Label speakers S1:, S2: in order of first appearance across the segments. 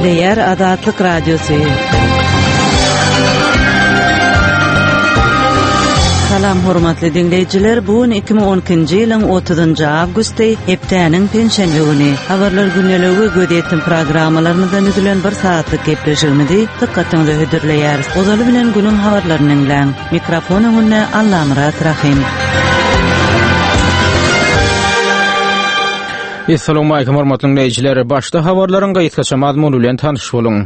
S1: Edipleyer Azatlyk Radiosu. Salam hormatly dinleyijiler, bugün 2012-nji ýylyň 30-njy awgusty, hepdeniň penşenbe güni. Habarlar günneligi gödetdim programmalarymyzdan üzülen bir saatlyk gepleşigimizi dikkatiňize hödürleýäris. Ozaly bilen günüň habarlaryny dinleň. Mikrofon öňünde Allamrat Rahim.
S2: Assalamu alaykum hormatly dinleyijiler. Başda habarlaryň gaýtgaça mazmuny bilen tanyş boluň.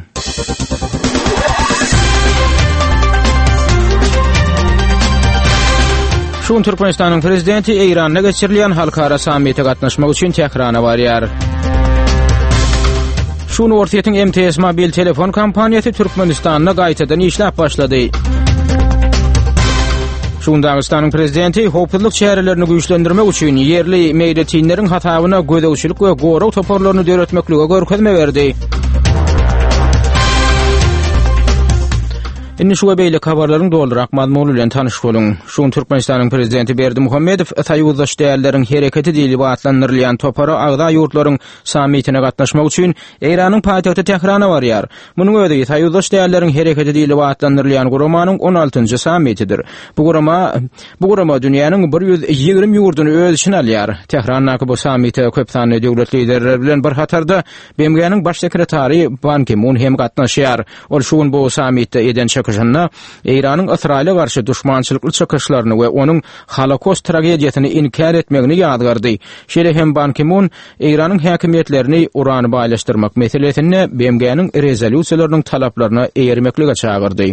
S2: Şuň Türkmenistanyň prezidenti Eýranda geçirilýän halkara sammitde gatnaşmak üçin Tehrana barýar. Şuň ortaýatyň MTS mobil telefon kompaniýasy Türkmenistanda gaýtadan işläp başlady. Şuň Dagystanyň prezidenti howpsuzlyk şäherlerini güýçlendirmek üçin yerli meýletinleriň hatabyna gödegçilik we goraw toporlaryny döretmeklige görkezme berdi. Indi şu beýle habarlaryň doldurak mazmuny bilen tanyş boluň. Şuň Türkmenistanyň prezidenti Berdimuhammedow Taýýuzaş däýerleriň hereketi diýilip atlandyrylýan topara agda ýurtlaryň sammitine gatnaşmak üçin Eýranyň paýtagty Tehrana barýar. Munyň öňünde Taýýuzaş däýerleriň hereketi diýilip atlandyrylýan guramanyň 16-njy sammitidir. Bu gurama dünýäniň 120 ýurduny öz içine alýar. Tehranaky bu sammitde köp sanly döwlet liderleri bilen bir hatarda BMG'niň baş sekretary Ban Ki-moon hem gatnaşýar. Ol şuň bu sammitde eden Eýranyň Israil'e garşy düşmançylykly çykyşlaryny we onuň Holokost tragediýasyny inkar etmegini ýadgardy. Şeýle hem Ban Ki-moon Eýranyň häkimetlerini urany baýlaşdyrmak meselesinde BMG'niň rezolýusiýalarynyň talaplaryna eýermeklige çagyrdy.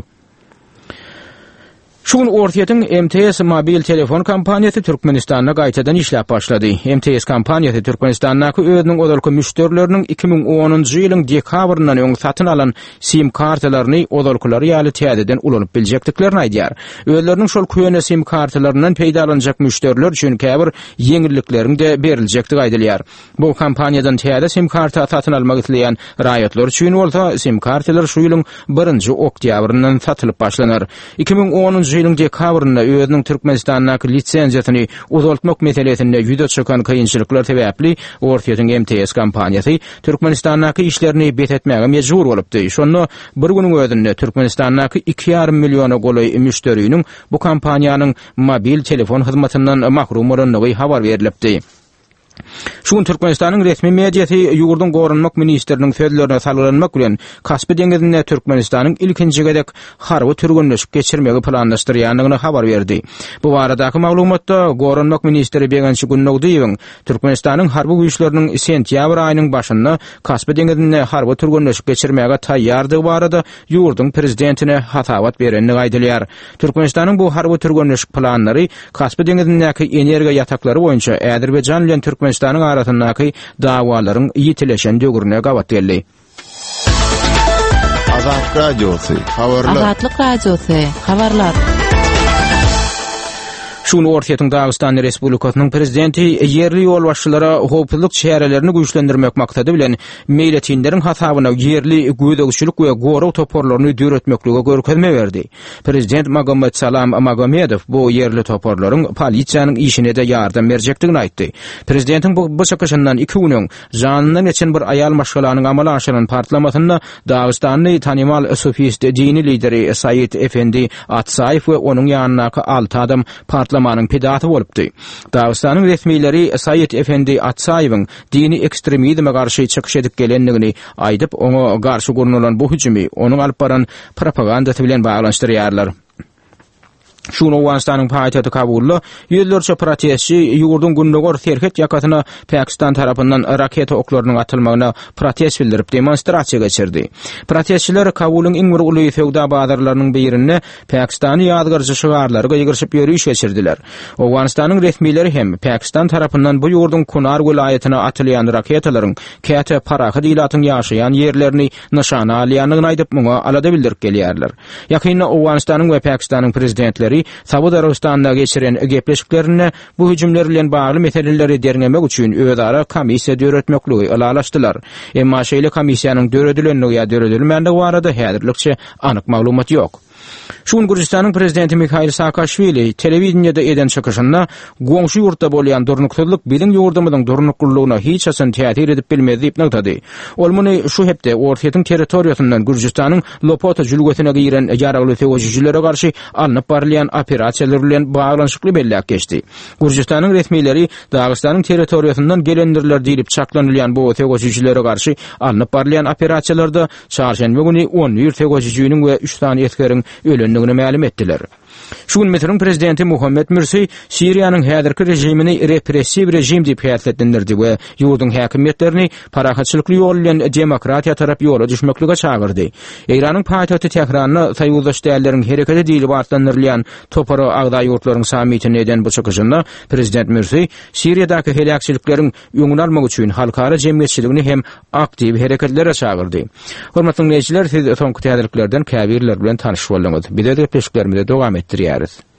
S2: Şuň ortaýatyň MTS mobil telefon kompaniýasy Türkmenistanda gaýtadan işläp başlady. MTS kompaniýasy Türkmenistanyň özüniň odalky müşterileriniň 2010-njy ýylyň dekabryndan öň satyn alan SIM kartalaryny odalkylary ýaly täzeden ulanyp biljekdiklerini aýdýar. Özleriniň şol köýne SIM kartalaryndan peýdalanjak müşteriler üçin käbir ýeňilliklerini de beriljektigi aýdylýar. Bu kompaniýadan täze SIM karta satyn almak isleýän raýatlar üçin bolsa SIM kartalar şu ýylyň 1-nji oktýabryndan satylyp başlanar. 2010 ýylyň dekabrynda özüniň Türkmenistanyň lisenziýasyny uzaltmak meselesinde ýüze çykan kynçylyklar sebäpli ortaýatyň MTS kompaniýasy Türkmenistanyň işlerini betetmäge mejbur bolupdy. Şonu bir güniň özünde Türkmenistanyň 2,5 milliona goly müşteriniň bu kompaniýanyň mobil telefon hyzmatyndan mahrum bolanlygy habar berilipdi. Şuň Türkmenistanyň resmi mediýasy ýurdun gorunmak ministriniň sözlerine salgynmak bilen Kaspy deňizinde Türkmenistanyň ilkinji gedek harby türgünleşip geçirmegi planlaşdyrýanlygyny habar berdi. Bu baradaky maglumatda gorunmak ministri Begençi Gunnowdyň Türkmenistanyň harby güýçleriniň sentýabr aýynyň başynda Kaspy deňizinde harby türgünleşip geçirmege taýýardygy barada ýurdun prezidentine hatabat berenligi aýdylýar. Türkmenistanyň bu harby türgünleşik planlary Kaspy deňizindäki energiýa ýataklary boýunça Äzerbeýjan bilen Türkmenistanyň arasyndaky dawalaryň ýitileşen döwrüne gabat geldi.
S3: Azatlyk Radiosu, habarlar.
S2: Şuň ortaýatyň Dagestan Respublikasynyň prezidenti yerli ýol başçylara howpsuzlyk şäherlerini güýçlendirmek maksady bilen meýletinleriň hasabyna yerli gödegçilik we goraw toporlaryny döretmeklige görkezme berdi. Prezident Magomed Salam Magomedow bu yerli toporlaryň polisiýanyň işine de ýardam berjekdigini aýtdy. Prezidentiň bu çykyşyndan 2 gün janyny geçen bir aýal maşgalanyň amala aşyran parlamentinde Dagestanyň tanymal sofist dini lideri Said Efendi Atsayew we onuň ýanynaky 6 adam parlamentanyň pedaty bolupdy. Dagestanyň resmiýetleri Said Efendi Atsayewiň dini ekstremizme garşy çykyş edip gelenligini aýdyp, oňa garşy gurnulan bu hüjümi onuň alyp baran propagandasy bilen baglanşdyrýarlar. Şuň Owganistanyň paýtagy Kabulda ýüzlerçe protestçi ýurdun günnägör serket ýakatyna Pakistan tarapyndan raketa oklarynyň atylmagyna protest bildirip demonstrasiýa geçirdi. Protestçiler Kabulun iň bir uly fewda bazarlarynyň birinde Pakistany ýadgarjy şygarlary gyýgyryşyp ýörüş geçirdiler. Owganistanyň resmiýetleri hem Pakistan tarapyndan bu ýurdun Kunar welaýatyna atylýan raketalaryň käte parahy diýlatyň ýaşaýan ýerlerini nyşana alýanlygyny aýdyp muňa alada bildirip gelýärler. Ýakynda Owganistanyň we Pakistanyň prezidentleri Saud Arabistanda geçiren gepleşiklerine bu hüjümler bilen bagly meseleleri dernemek üçin özara komissiýa döretmekligi alalaşdylar. Emma şeýle komissiýanyň döredilendigi ýa döredilmänligi barada häzirlikçe anyk maglumat ýok. Şuun Gürjistanyň prezidenti Mikhail Saakashvili telewizionyada eden çykyşynda goňşy ýurtda bolýan durnuksuzlyk biziň ýurdumyzyň durnuklugyna hiç asyn täsir edip bilmez diýip nägtady. Ol muny şu hepde Ortaýa territoriýasyndan Gürjistanyň Lopota jülgetine giren ýaragly tegoşjylere garşy alnyp barylýan operasiýalar bilen baglanyşykly belläp geçdi. Gürjistanyň resmiýleri Dagystanyň territoriýasyndan gelendirler diýip çaklanylýan bu tegoşjylere garşy alnyp barylýan operasiýalarda çarşembe güni 10 tegoşjynyň we 3 tane ýetkeriň ölendigini ma'lum etdiler. Şuun Misriň prezidenti Muhammed Mursi Siriýanyň häzirki rejimini repressiw rejim diýip häsletdirdi we ýurdun häkimetlerini parahatçylykly ýol bilen demokratiýa tarap ýola düşmeklige çagyrdy. Eýranyň paýtagty Tehranyna saýyuldaş dällerin hereketi diýilip atlandyrylýan Topara agda ýurtlaryň samitine eden bu çykyşynda prezident Mursi Siriýadaky helakçylykleriň öňüni almak üçin halkara jemgyýetçiligini hem aktiw hereketlere çagyrdy. Hormatly dinleýijiler, siz soňky täzeliklerden käbirler bilen tanyşyp boldyňyz. Biz de peşiklerimize dowam etdirýäris.